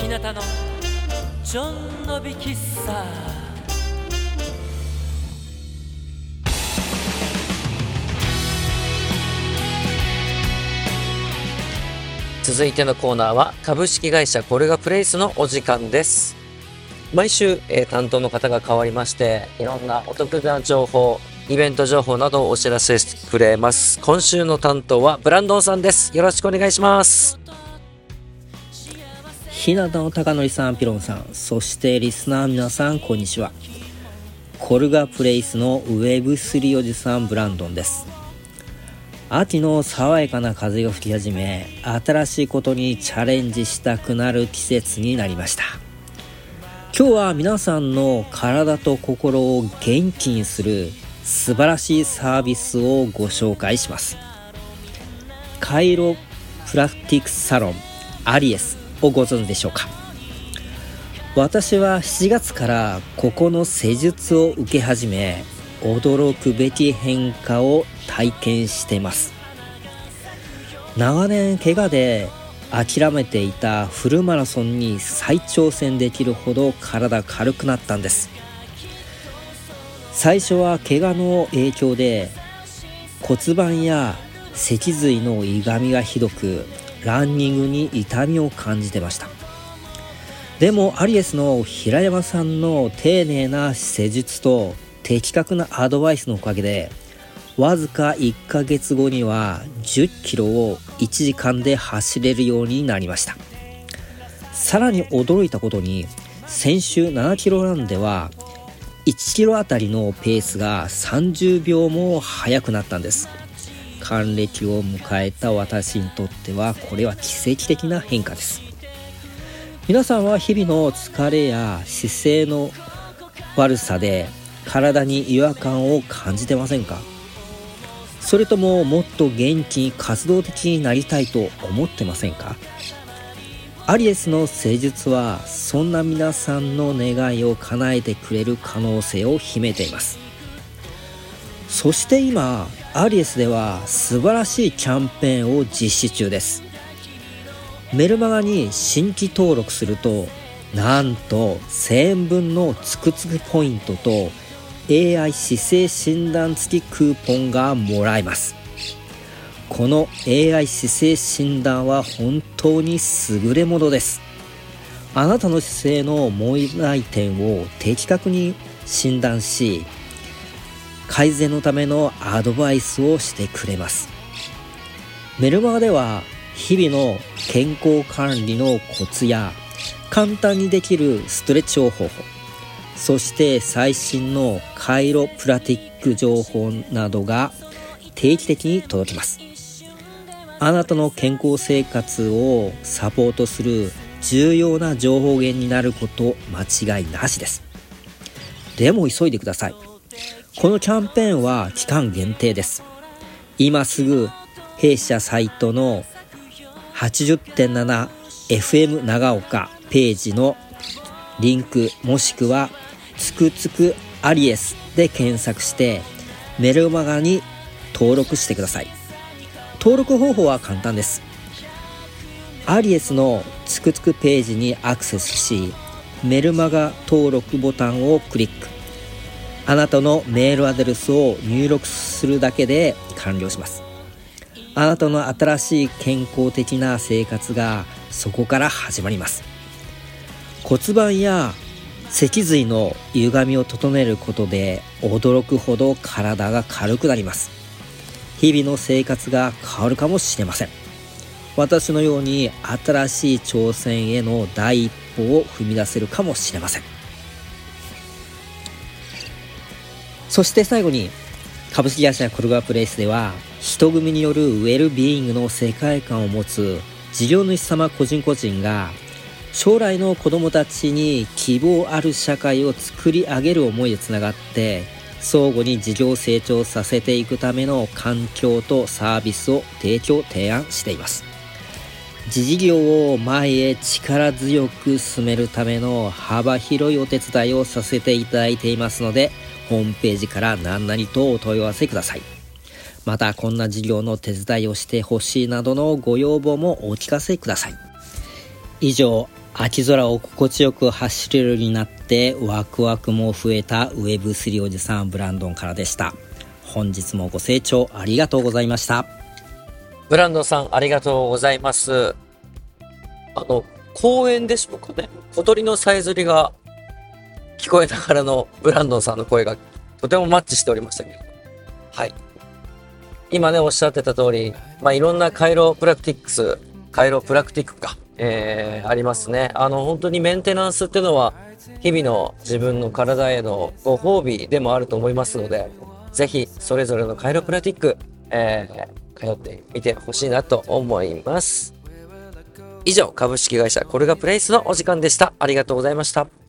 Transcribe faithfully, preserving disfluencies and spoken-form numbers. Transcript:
日向のちょんのび喫茶。続いてのコーナーは株式会社コルガプレイスのお時間です。毎週、えー、担当の方が変わりまして、いろんなお得な情報、イベント情報などをお知らせしてくれます。今週の担当はブランドンさんです。よろしくお願いします。 日向の高則さん、ピロンさん、そしてリスナー皆さん、こんにちは。コルガプレイスの ウェブスリー おじさん、ブランドンです。秋の爽やかな風が吹き始め、新しいことにチャレンジしたくなる季節になりました。今日は皆さんの体と心を元気にする素晴らしいサービスをご紹介します。カイロプラクティクスサロンアリエスをご存知でしょうか。私はしちがつからここの施術を受け始め、驚くべき変化を体験しています。長年怪我で諦めていたフルマラソンに再挑戦できるほど体軽くなったんです。最初は怪我の影響で骨盤や脊髄の歪みがひどく、ランニングに痛みを感じてました。でもアリエスの平山さんの丁寧な施術と的確なアドバイスのおかげで、わずかいっかげつごにはじゅっキロをいちじかんで走れるようになりました。さらに驚いたことに、先週ななキロランではいちキロあたりのペースがさんじゅうびょうも速くなったんです。還暦を迎えた私にとってはこれは奇跡的な変化です。皆さんは日々の疲れや姿勢の悪さで体に違和感を感じてませんか？それとももっと元気に活動的になりたいと思ってませんか？アリエスの施術はそんな皆さんの願いを叶えてくれる可能性を秘めています。そして今アリエスでは素晴らしいキャンペーンを実施中です。メルマガに新規登録すると、なんとせんえんぶんのつくつくポイントと エーアイ 姿勢診断付きクーポンがもらえます。この エーアイ 姿勢診断は本当に優れものです。あなたの姿勢の問題点を的確に診断し、改善のためのアドバイスをしてくれます。メルマガでは日々の健康管理のコツや簡単にできるストレッチ方法、そして最新のカイロプラティック情報などが定期的に届きます。あなたの健康生活をサポートする重要な情報源になること間違いなしです。でも急いでください。このキャンペーンは期間限定です。今すぐ弊社サイトの はちじゅってんななエフエム 長岡ページのリンク、もしくはつくつくアリエスで検索してメルマガに登録してください。登録方法は簡単です。アリエスのつくつくページにアクセスし、メルマガ登録ボタンをクリック。あなたのメールアドレスを入力するだけで完了します。あなたの新しい健康的な生活がそこから始まります。骨盤や脊髄の歪みを整えることで驚くほど体が軽くなります。日々の生活が変わるかもしれません。私のように新しい挑戦への第一歩を踏み出せるかもしれません。そして最後に、株式会社コルガプレイスでは人組によるウェルビーイングの世界観を持つ事業主様個人個人が将来の子どもたちに希望ある社会を作り上げる思いでつながって相互に事業成長させていくための環境とサービスを提供提案しています。自事業を前へ力強く進めるための幅広いお手伝いをさせていただいていますので、ホームページから何々とお問い合わせください。またこんな事業の手伝いをしてほしいなどのご要望もお聞かせください。以上、 秋空を心地よく走れるようになってワクワクも増えた ウェブスリー おじさんブランドンからでした。本日もご清聴ありがとうございました。 ブランドンさんありがとうございます。あの公園でしょうかね、小鳥のさえずりが聞こえながらのブランドンさんの声がとてもマッチしておりましたけど、はい、今ねおっしゃってた通り、まあ、いろんなカイロプラクティックスカイロプラクティックか、えー、ありますね。あの本当にメンテナンスっていうのは日々の自分の体へのご褒美でもあると思いますので、ぜひそれぞれのカイロプラクティック、えー、通ってみてほしいなと思います。以上、株式会社コルガプレイスのお時間でした。ありがとうございました。